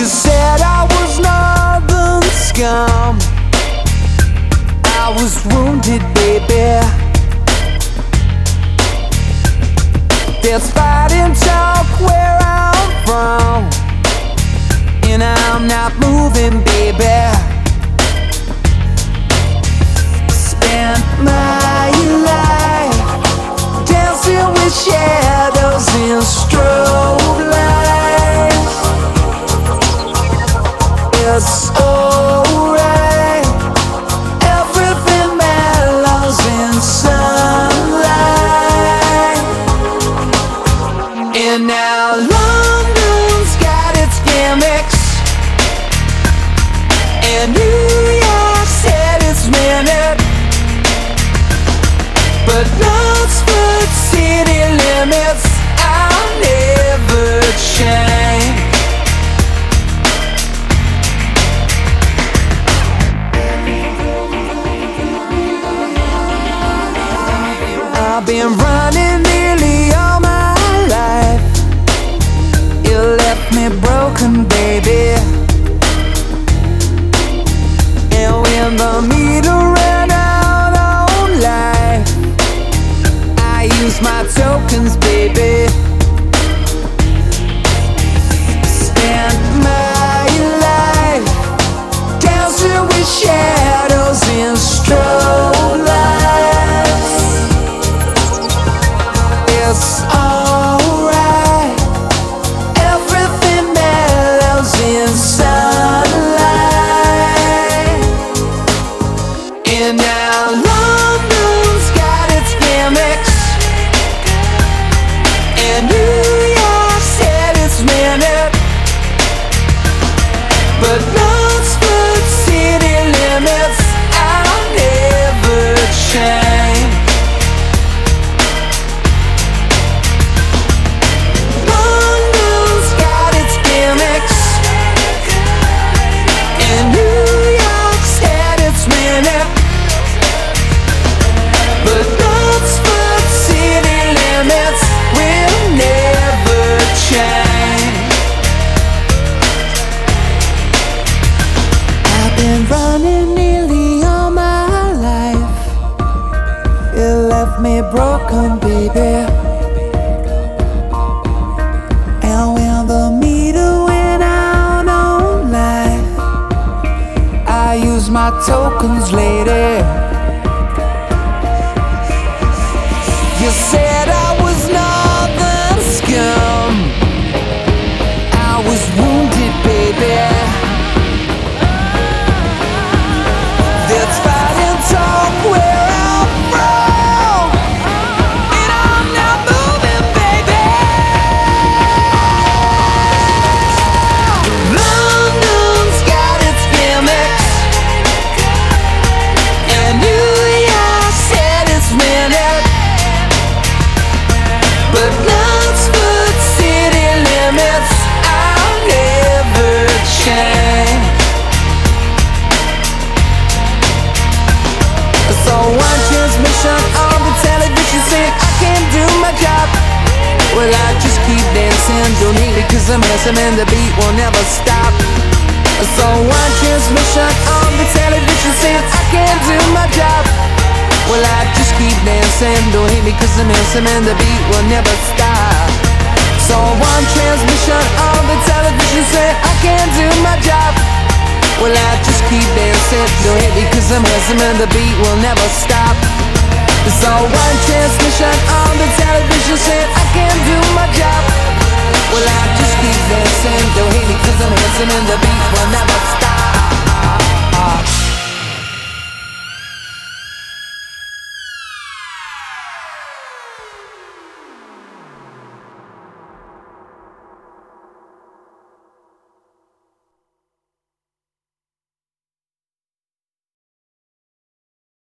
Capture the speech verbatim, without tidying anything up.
said I was northern scum. I was wounded, baby. There's fighting talk where I'm from, and I'm not moving, baby. Spent my life dancing with shadows in strobe lights. It's alright, everything mellows in sunlight. And now London's got its gimmicks, and New York said it's minute, but Knoxford city limits I'll never change. I've been running nearly all my life. You left me broken, baby. And when the meter ran out on life, I used my tokens, baby. Spent my life dancing with shadows in strobe lights. It's alright, everything mellows in sunlight. And now London's got its gimmicks, and New York said it's minute, but Knoxford city limits I'll never change. London's got its gimmicks, and New York said it's minute, but Knoxford city limits will never change. I've been running nearly all my life. You left me broken, baby. And when the meter went out on life, I used my tokens, lady. You said I was northern scum. I was wounded, baby. There's fighting talk where I'm from, and I'm not moving, baby. London's got its gimmicks, and New York said it's minute, but Knoxford city limits I'll never change. So one transmission on the television saying I can't do my job. Well, I just keep dancing, don't need it cause I'm messing and the beat will never stop. So one transmission on the television saying I can't do my job. Well, I just keep dancing, don't hate me cause I'm messing and the beat will never stop. So one transmission on the television saying I can't do my job. Well, I just keep dancing, don't hate me cause I'm handsome and the beat will never stop. So one transmission on the television saying I can't do my job. Well, I just keep dancing, don't hate me cause I'm handsome and the beat will never